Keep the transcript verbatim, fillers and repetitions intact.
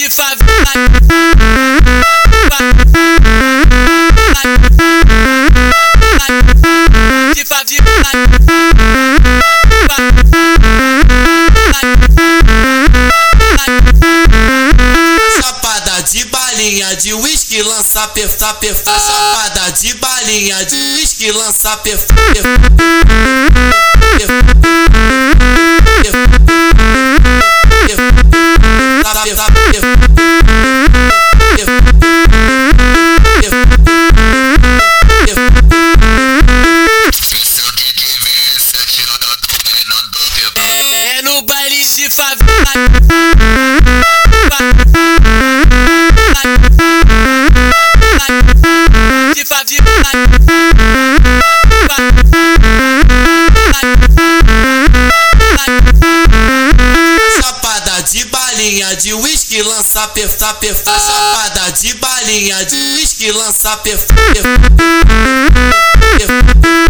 de favela, de favela, chapada de balinha de uísque, lança perfa, perfa. Chapada de balinha de uísque, lança perfa, é no baile de favela, de favela, chapada de balinha de uísque, lança perfa, perfa. Chapada de balinha de uísque, lança perfa, perfa.